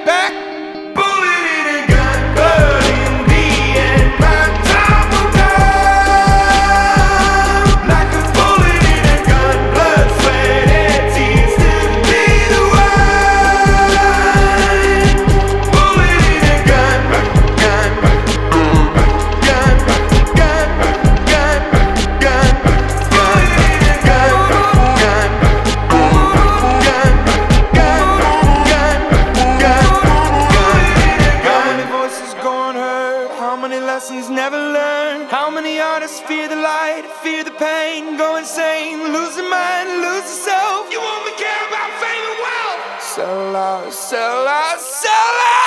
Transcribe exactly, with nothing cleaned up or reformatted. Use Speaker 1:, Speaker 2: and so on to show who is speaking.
Speaker 1: back.
Speaker 2: Bullet in a gun, but in the end my time will come. Like a bullet in a gun, blood, sweat and tears to be the one. Bullet in a gun, gun, gun, gun, gun, gun, gun. Bullet in a gun, gun, gun, gun, gun, gun. How many voices gone heard? How many lessons never learned? How many artists fear the light, fear the pain, go insane, lose their mind, lose themselves? You only care about fame and wealth. Sell out, sell out, sell out.